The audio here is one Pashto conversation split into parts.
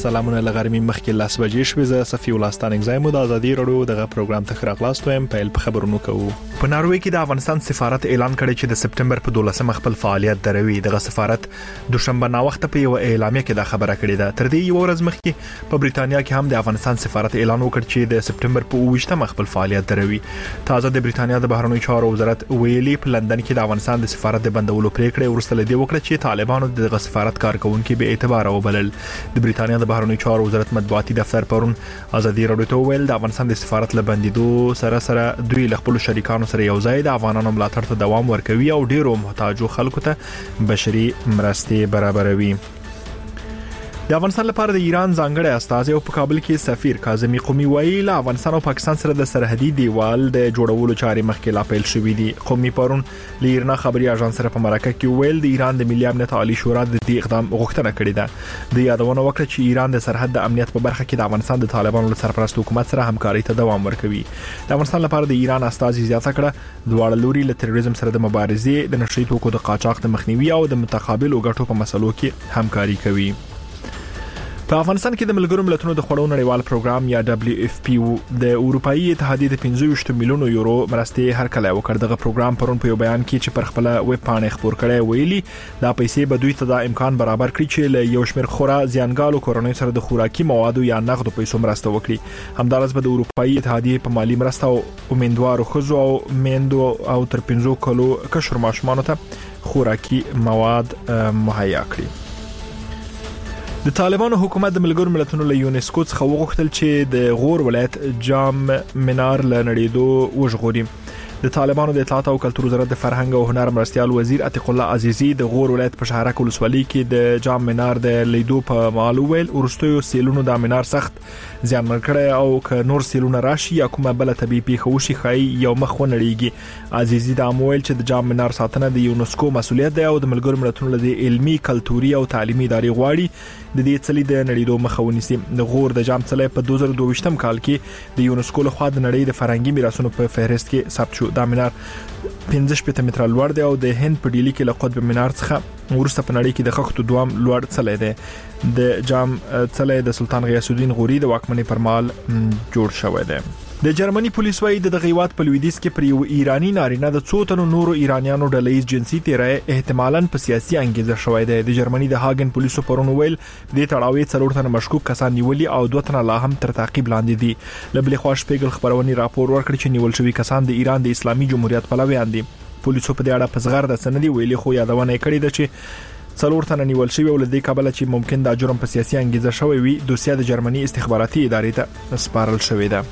سلامونه لغرمې مخکې 10 بجې شوې. زه صفي ولستان اگزایم د ازادي رادیو دغه پروګرام ته خراغلاست ویم. په خبرونو کوو. په ناروې کې د افغانستان سفارت اعلان کړی چې د سپټمبر په 12 خپل فعالیت دروي. دغه سفارت دوشنبه نا وخت په یو اعلامیه کې دا خبره کړې ده. تر دې یو ورځ مخکې په بریتانیا کې هم د افغانستان سفارت اعلان وکړ چې د سپټمبر په 28 خپل فعالیت دروي. تازه د بریتانیا د بهرنیو چارو وزارت ویلي په لندن کې د افغانستان د سفارت د بندولو پریکړه ورسته لدی وکړه چې طالبانو دغه سفارت کارکونکو به اعتبار وبلل. د بریتانیا د بهرنیو چارو وزارت مطبوعاتي دفتر پرون ازادي رادیو ته ویل د افغانستان د سفارت لبندیدو سره دوی له خپل شریکانو سره یو ځای د افغانانو ملاتړ ته دوام ورکوي او ډیرو محتاجو خلکو ته بشري مرستې برابروي. د افغانستان لپاره د ایران ځانګړی استازی او په کابل کې سفیر کاظمی قومي وایي له افغانستان او پاکستان سره د سرحدي دیوال د جوړولو چارې مخکې لا پیل شوې دي. قومي پرون له ایران خبري اژانس سره په مرکه کې ویل د ایران د ملي امنیت عالی شورا د دې اقدام غوښتنه کړې ده. د یادونه وکړه چې ایران د سرحد د امنیت په برخه کې د افغانستان د طالبانو له سرپرست حکومت سره همکاري ته دوام ورکوي. د افغانستان لپاره د ایران استازي زیاته کړه دواړه لوري له تروریزم سره د مبارزې، د نشري توکو د قاچاق د مخنیوي او د متقابل ګټو په مسلو کې همکاري کوي. په افغانستان کې د ملګرو ملتونو د خوړو نړیوال پروګرام یا WFP د اروپאי اتحادیې د 25 میلیون یورو مرستې هرکلی وکړ. دغه پروګرام پرون په یو بیان کې چې پر خپل ویب پاڼه خبر کړی ویلي دا پیسې به دوی ته د امکان برابر کړي چې له یو شمېر خورا زیانګالو کورنۍ سره د خوراکي موادو یا نغدو پیسو مرسته وکړي. همدارس به د اروپאי اتحادیې په مالی مرسته او امیندوارو ښځو او میندو او تر 15 کلو کشر ماشومانو ته خوراکي مواد مهیا کړي. د طالبانو حکومت د ملګرو ملتونو له یونسکو څخه وغوښتل چې د غور ولایت جام منار له نړیدو وژغوري. د طالبانو د اطلاعات او کلتور وزارت د فرهنګ او هنر مرستيال وزیر عتیق الله عزیزی د غور ولایت په شهرک ولسوالۍ کې د جام منار د لیدو په مالو ویل ورستیو سیلونو د منار سخت زیانمن کړی او ک نور سیلونه راشي یا کومه بل طبي پیښه وشي خای یو مخ ونړیږي. عزیزی د امویل چې د جام منار ساتنه د یونسکو مسؤلیت دی او د ملګرو ملتونو له علمي، کلتوري او تعلیمي ادارې غواړي د دې څلې د نړیدو مخه ونیسي. د غور د جام څلې په 2022 کال کې د یونسکو لخوا د نړۍ د فرهنګي میراثونو په فهرست کې ثبت شو. دا منار 15 متره لوړ دی او د هند په ډیلی کې له قطب منار څخه ورسته په نړۍ کې د خښتو دوام لوړ څلې دی. د جام څلې د سلطان غیاث الدین غوري د واکمنۍ پر مهال جوړ شوی دی. د جرمني پولیس وايي د غیوات په لویدیځ کې پر یو ایرانی نارینه د څو تنو نورو ایرانیانو ډله‌ییز جنسي تیری احتمالاً په سیاسي انګیزه شوی دی. د جرمني د هاګن پولیسو پرون ویل د تړاوي څلور تنه مشکوک کسان نیولي او 2 تنه لا هم تر تعقیب لاندې دي. له بل خوا شپږل خبرونې راپور ورکړ چې نیول شوی کسان د ایران د اسلامي جمهوریت پلویان دي. پولیسو په دې اړه په صغر د سندې ویلي خو یادونه کړې ده چې څلور تنه نیول شوی ول د کابل چې ممکن دا جرم په سیاسي انګیزه شوی وي. دوسیه د جرمني استخباراتي ادارې ته سپارل شوې ده.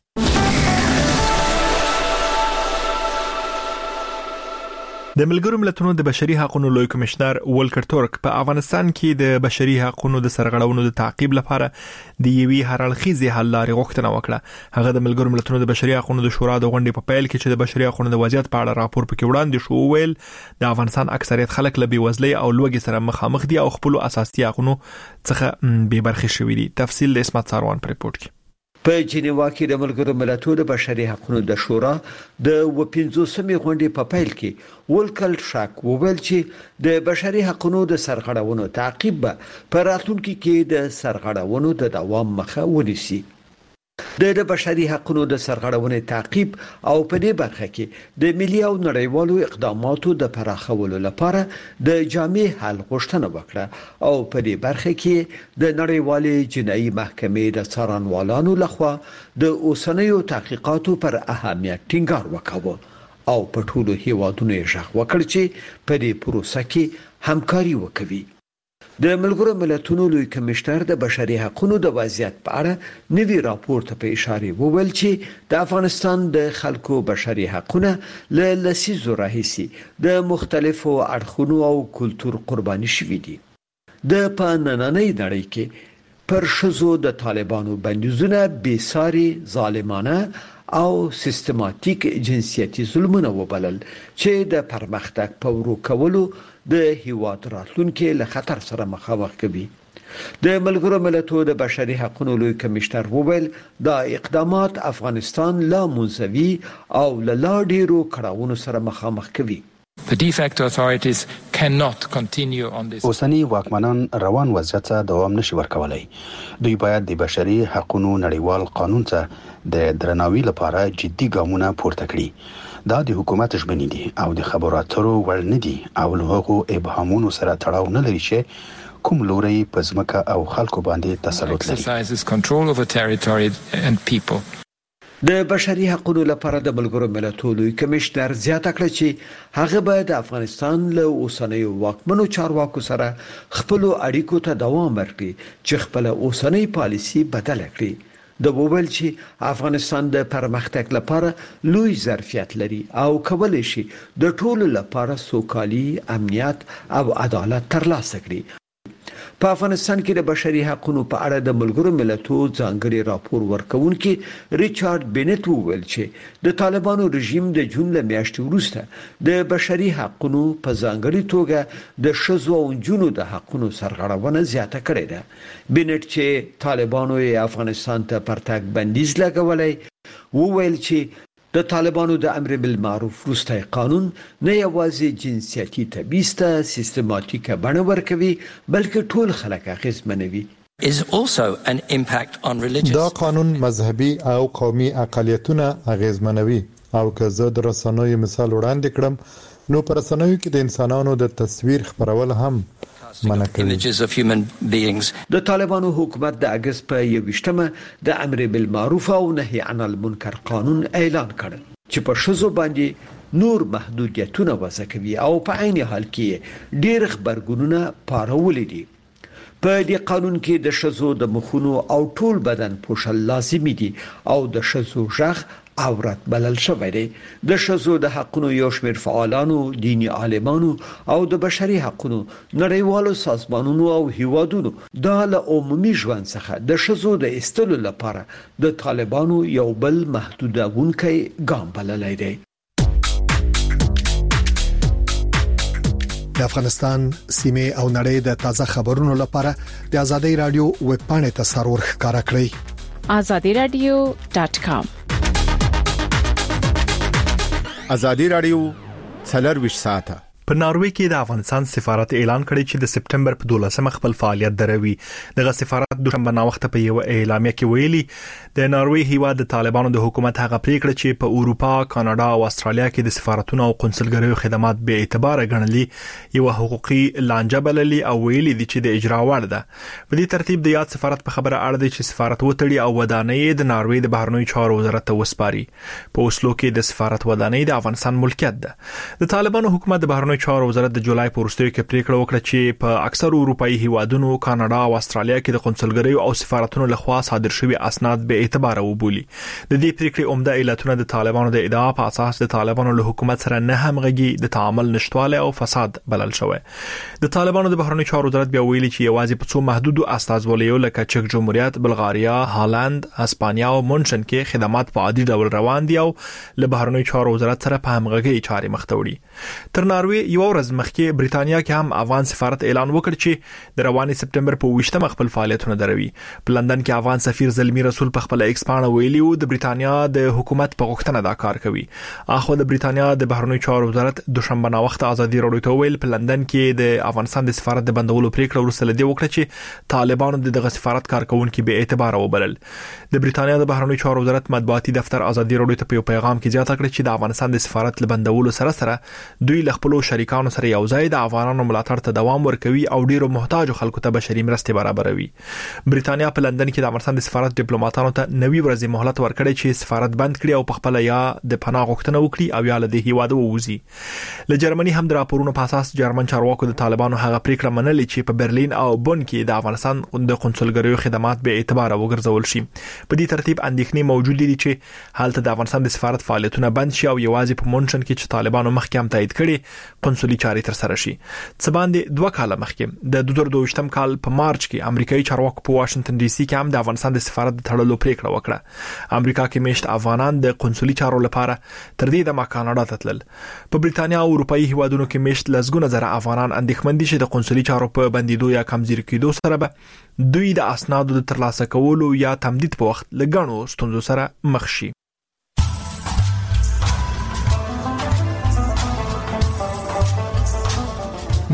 د ملګرو ملتونو د بشري حقوقو لوی کمشنر ولکر تورک په افغانستان کې د بشري حقوقو د سرغړونو د تعقیب لپاره د یوې هرړخیزې حل لارې غوښتنه وکړه. هغه د ملګرو ملتونو د بشري حقوقو د شورا د غونډې په پیل کې چې د بشري حقوقو د وضعیت په اړه راپور پکې وړاندې شو ویل د افغانستان اکثریت خلک له بیوزلۍ او لوږې سره مخامخ دي او خپل اساسي حقوقو څخه بې برخې شوي دي. تفصیل د اسمت ساروان پر ریپورت کې. په جنیوا کې د ملګرو ملتونو د بشري حقوقو د شورا د 15مې غونډې په پیل کې ولکل شاک وویل چې د بشري حقوقو د سرغړونو تعقیب په راتلونکي کې د سرغړونو د دوام مخه ونیسي. د بشري حقوقو د سرغړونې تعقیب او په دې برخه کې د ملي او نړیوالو اقداماتو د پراخولو لپاره د جامع حل غوښتنه وکړه او په دې برخه کې د نړیوالې جنایي محکمې د څارنوالانو لخوا د اوسنیو تحقیقاتو پر اهمیت ټینګار وکاوه او په ټولو هیوادونو یې ژغ وکړ چې په دې پروسه کې همکاري وکوي. د ملګرو ملتونو لوی کمشنر د بشري حقوقو د وضعیت په اړه نوی راپور ته په اشاره وویل چې د افغانستان د خلکو بشري حقوقو له لسیزو راهیسي د مختلفو اړخونو او کلتور قرباني شوي دي. د په نننۍ نړۍ کې پر شذو د طالبانو بندیزونه بېساري، ظالمانه او سیستماتیک جنسیتي ظلمونه وبلل چې د پرمختګ په ورو کولو د هیواد راتلونکي له خطر سره مخامخ کوي. د ملګرو ملتونو د بشري حقوقو لوی کمشنر وویل دا اقدامات افغانستان لا منزوي او لا ډیرو کړهونو سره مخامخ کوي. The de facto authorities اوسنی واکمنان روان وضعیت ته دوام نشي ورکولای. دوی باید د بشري حقوقو نړیوال قانون ته د درناوي لپاره جدي ګامونه پورته کړي. دا د حکومت ژمنې دي او د خبرو اترو وړ نه دي او له هغو ابهامونو سره تړاو نه لري چې کوم لوري په ځمکه او خلکو باندې تسلط لري. د بشري حقوقو لپاره د ملګرو ملتونو کمیشنر زیاته کړه چې هغه به د افغانستان له اوسنۍ واکمنو چارواکو سره خپل اړیکو ته دوام ورکړي چې خپل اوسنۍ پالیسي بدل کړي. د وویل چې افغانستان د پرمختګ لپاره لوی ظرفیت لري او کولای شي د ټولو لپاره سوکالي، امنیت او عدالت ترلاسه کړي. په افغانستان کې د بشري حقوقو په اړه د ملګرو ملتونو ځانګړي راپور ورکونکي ریچارډ بینټ وویل چې د طالبانو رژیم د جون له میاشتې وروسته د بشري حقوقو په ځانګړي توګه د ښځو او نجونو د حقوقو سرغړونه زیاته کړې ده. بینټ چې طالبانو یې افغانستان ته پرتګ بندیز لګولای وویل چې د طالبانو د امر بالمعروف وروستی قانون نه یوازې جنسیتي تبعیض ته سیستماتیکه بڼه ورکوي بلکې ټول خلک اغیزمنوي. دا قانون مذهبي او قومي اقلیتونه اغیزمنوي او که زه د رسنیو مثال وړاندې کړم نو پر رسنیو کې د انسانانو د تصویر خپرول هم منع کوي. د طالبانو حکومت د اگست په 21مه د امر بالمعروف او نهي عن المنکر قانون اعلان کړ چې په ښځو باندې نور محدودیتونه وضع کوي او په عین حال کې ډېر خبرګونونه پارولې دي. په دې قانون کې د ښځو د مخونو او ټول بدن پوښل لازمي دي او د ښځو ژغ عورت بلل شوی دی. د ښځو د حقوقو یو شمېر فعالانو، دینی عالمانو او د بشري حقوقو نړیوالو سازمانونو او هیوادونو دا له عمومي ژوند څخه د ښځو د ایستلو لپاره د طالبانو یو بل محدودونکی ګام بللی دی. د افغانستان سیمه او نړۍ د تازه خبرونو لپاره د آزادۍ رادیو ویب پاڼې ته سرور ښکارا کړئ. azadiradio.com آزادی رادیو 24 ساعته. په ناروې کې د افغانستان سفارت اعلان کړی چې د سپټمبر په 12مه خپل فعالیت دروي. دغه سفارت دوشنبه ناوخته په یو اعلامیه کې ویلي د ناروې هیواد د طالبانو د حکومت هغه پریکړه چې په اروپا، کاناډا او استرالیا کې د سفارتونو او قونسلګریو خدمات به اعتبار غنلي یو حقوقي لانجه بللي او ویلي دي چې د اجرا وړ ده. په دې ترتیب د یاد سفارت په خبره اړه دي چې سفارت وټړي او ودانۍ د ناروې د بهرنیو چارو وزارت ته وسپاري. په اوسلو کې د سفارت ودانۍ د افغانستان ملکیت ده. د طالبانو حکومت د بهرنیو چارو وزارت د جولای په وروستیو کې پریکړه وکړه چې په اکثر اروپאי هیوادونو، کاناډا او استرالیا کې د قونسلګریو او سفارتونو لخوا صادر شوی اسناد به اعتبار وبولي. د دې پریکړې عمده علتونه د طالبانو د ادعا په اساس د طالبانو له حکومت سره نه همغږي، د تعامل نشټواله او فساد بلل شوی. د طالبانو د بهرنیو چارو وزارت بیا ویلي چې یوازې په څو محدودو استازولیو لکه چک جمهوریت، بلغاریا، هالند، اسپانیا او مونشن کې خدمات په عادي ډول روان دي او له بهرنیو چارو وزارت سره په همغږي چارې مخ ته وړي. تر ناروې یو ورځ مخکې بریتانیا کې هم افغان سفارت اعلان وکړ چې د رواني سپټمبر په 28مه خپل فعالیتونه دروي. په لندن کې افغان سفیر زلمی رسول په خپل ایکس پاڼه ویلي و د بریتانیا د حکومت په غوښتنه دا کار کوي. اخو د بریتانیا د بهرنیو چارو وزارت دوشنبه ناوخته آزادي رادیو ته ویل په لندن کې د افغانستان د سفارت د بندولو پریکړه وروسته لدی وکړه چې طالبانو دغه سفارت کارکونکو به اعتبار وبلل. د بریتانیا د بهرنیو چارو وزارت مطبوعاتي دفتر آزادي رادیو ته په پیغام کې زیاته کړې چې د افغانستان د سفارت له بندولو سره دوی له خپل شریکانو سره یو ځای د افغانانو ملاتړ ته دوام ورکوي او ډیرو محتاج خلکو ته بشري مرستې برابروي. بریتانیا په لندن کې د افغانستان د سفارت ډیپلوماټانو ته 90 ورځې مهلت ورکړی چې سفارت بند کړي او په خپل یا د پناه غوښتنه وکړي او یا له دې هیواده ووځي. له جرمني هم د راپورونو په اساس جرمن چارواکو د طالبانو هغه پریکړه منلې چې په برلین او بون کې د افغانستان د قونسلګریو خدمات به اعتبار وګرځول شي. په دې ترتیب اندېښنې موجود دي چې حالت د افغانستان د سفارت فعالیتونه بند شي او یوازې په مونشن کې چې طالبانو مخکې هم تایید کړي قونسلي چارې تر سره شي. څه باندې 2 کال مخکې د 2022م کال په مارچ کې امریکایي چارواکو په واشنگټن ډي سي کې هم د افغانستان د سفارت د تړلو پریکړه وکړه. امریکا کې میشت افغانان د قونسلي چارو لپاره تر دې د کاناډا ته تلل. په بریتانیا او اروپאי هیوادونو کې میشت لزګونه زره افغانان اندېښمن دي چې د قونسلي چارو په بندیدو یا کمزوري کېدو سره به دوی د اسنادو د ترلاسه کولو یا تمدید په وخت لګڼو ستونزو سره مخ شي.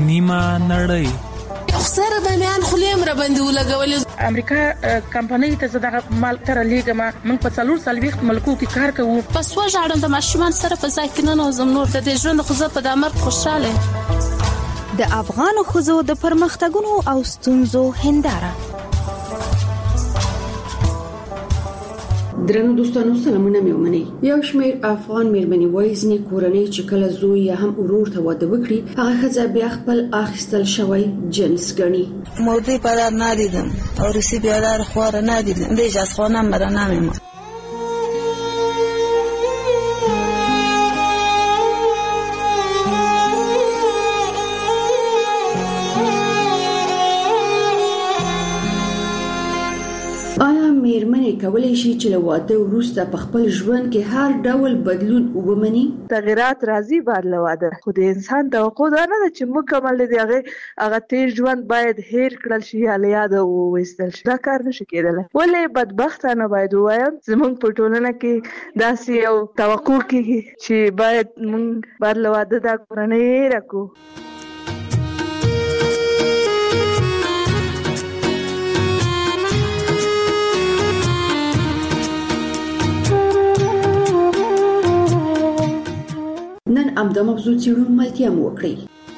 نیمه نړۍ. خسر د میان خلیم را باندې ولګول. امریکا کمپنۍ ته زداغه مال تر لیګما موږ په 4 ملکو کې کار کوو. پس وژاړم د ماشومان سره په ځای کې نه نوزم نور د دې ژوند خو زه په دامر خوشاله. د افغان خزو د پرمختګونو او ستونزو هنداره. درنو دوستانو سلامونه مې ومنئ. یو شمېر افغان میرمنې وایي ځینې کورنۍ چې کله زوی یا هم ورور ته واده وکړي هغه ښځه بیا خپل اخیستل شوی جنس ګڼي. موردی پدر ندیدم عروسی بیادر خواره ندیدم دیج از خانم برا نمیمون. میرمنې کولای شي چې له واده وروسته په خپل ژوند کې هر ډول بدلون ومني. تغیرات راځي بعد له واده، خو د انسان توقع دا نه ده چې مکمل دی هغه تیر ژوند باید هیر کړل شي یا له یاده وویستل شي. دا کار نشي کېدلی. ولې بدبختانه باید ووایم زموږ په ټولنه کې داسې یو توقع کېږي چې باید موږ بعد له واده دا کورنۍ هیره کړو. نن امدا موضوع څیړو ملتیا مو وکړي.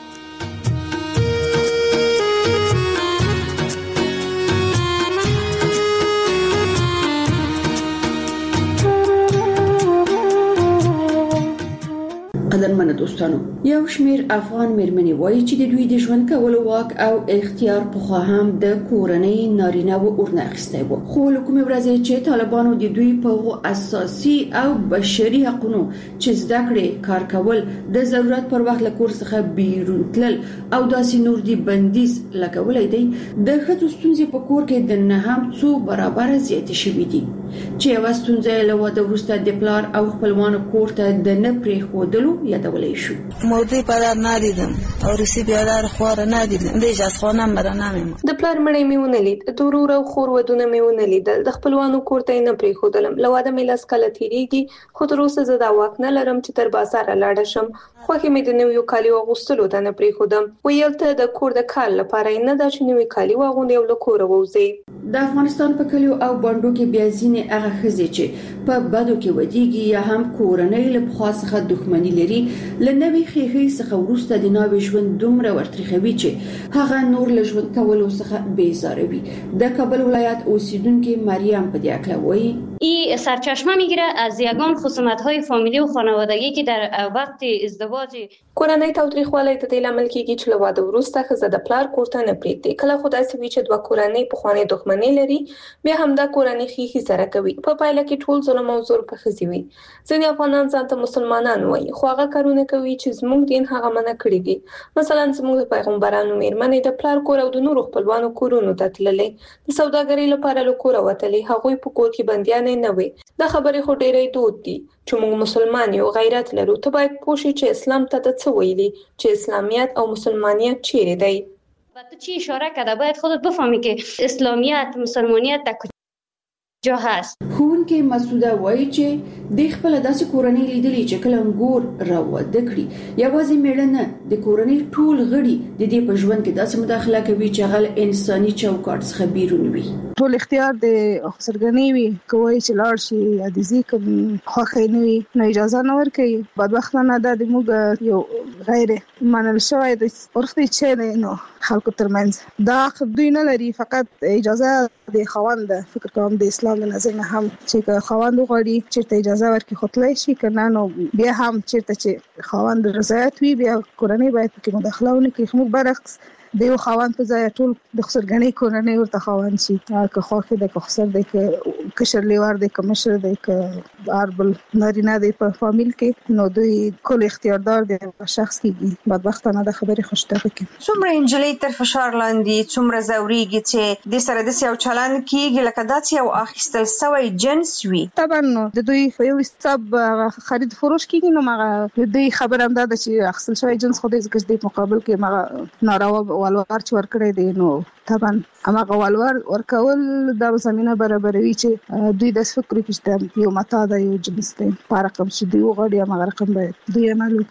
قدرمن دوستانو، یو شمیر افغان میرمنې وایي چې د دوی د ژوند کولو واک او اختیار په خوا هم د کورنۍ نارینه و ورناخسته وو. خو کومې ورځې چې طالبانو د دوی په اساسي او بشري حقوقو چې زده کړې کار کول د ضرورت پر وخت له کور څخه بیرون تلل او داسې نور دي بندیز لګولای دی، د ښځو ستونزې په کور کې د نه هم څو برابر زیاتې شوې دي چې یو ستونزه له واده وروسته د پلار او خپلوانو کور ته د نه پرې خودلو یادولای شو. موردی پدر ندیدم عروسی بیادر خواره ندیدم دیج از خانم برا نمیمون. د پلار مړی مې ونلید، د ورور او خور ودونه مې ونلیدل، د خپلوانو کور ته نه پرې خودلم. له واده مې لاس کله تیریږي، خو تر اوسه زه دا واک نه لرم چې تر بازار لاړ شم. خوښې مې د نویو کالیو اغوستلو ته نه پرې خودم. ویل ته د کور د کال لپاره نه دا چې نوی کالی واغوندې او له کوره ووځې. د افغانستان په کلیو او بانډو کې بیا ځینې هغه ښځې چې په بدو کې ودیږي یا هم کورنۍ له پخوا څخه دښمني لري له نوې خېخې څخه وروسته د نوې ژوند دومره ورترخوي چې هغه نور له ژوند کولو څخه بیزاروي. د کابل ولایت اوسیدونکو مریم په دې اړه وایي این سرچشمه میگیره از یگان خصومت‌های فامیلی و خانوادگی که در وقت ازدواج کورنۍ تاوتریخوالی د دې لامل کېږي چې له واده وروسته ښځه د پلار کور ته نه پرېږدي. کله خو داسې وي چې دوه کورنۍ پخوانۍ دښمنۍ لري، بیا هم دا کورنۍ ښیښې سره کوي. په پایله کې ټول ظلم او زور په ښځې وي. ځینې افغانان ځان ته مسلمانان وایي، خو هغه کارونه کوي چې زموږ دین هغه منع کړي دي. مثلا زموږ د پیغمبرانو میرمنې د پلار کور او د نورو خپلوانو کورونو ته تللې، د سوداګرۍ لپاره له کوره وتلې، هغوی په کور کې بندیان نه وي. دا خبرې خو ډېرې دود دي چې موږ مسلمان یو غیرت لرو. ته باید پوه شې چې اسلام ته څه ویلي، چې اسلامیت او مسلمانیت چیرې دی. تو چی اشاره کرده باید خودت بفهمی که اسلامیت مسلمانیت در کجا هست. ښوونکې مسعوده وایي چې د خپل داسې کورنۍ لیدلې چې کله انګور راوده کړي یوازې میړه نه د کورنۍ ټول غړي د دې په ژوند کې داسې مداخله کوي چې هغه انساني چوکاټ څخه بیرون وي. ټول اختیار د سرګنی وي کوي چې لاړ شي عادي کوم خوخه نه وي نه اجازه نه ورکړي. بدبختانه د موږ یو غیر منل شوی د ورختي چې نو خلکو ترمنځ دا دوی نه لري، فقط اجازه د خوند فکر کوم د اسلام نظر نه هم چې خوند غوړي چې اجازه ورکړي خپلای شي کنه نو بیا هم چې خوند رضایت وي بیا کورنۍ باید کې مداخله ونه کوي. موږ برعکس دیو خوان په ځای ټول د خسرګنۍ کورنۍ ورته خوان شي که خوخه د خسر د کشر لیوار د کمشر د اربل نارینه د په فامیل کې نو دوی کول اختیاردار د شخص کېږي. بدبختانه د خبرې خوشته کې څومره انجلۍ تر فشار لاندې څومره زوريږي چې د سره د سیاو چلن کېږي لکه داسې یو اخیستل سوی جنس وي. طبعا د دوی په یو حساب خرید فروش کېږي نو مغه دوی خبر هم ده چې اخیستل سوی جنس خو د مقابل کې مغه ناروا والوار چې ورکړی دی نو طبعا هغه والوار ورکول د زمينه برابروي چې دوی د فکر کې یو متا د یو جنس دی په رقم چې دی وغړي هغه رقم به دوی عملو.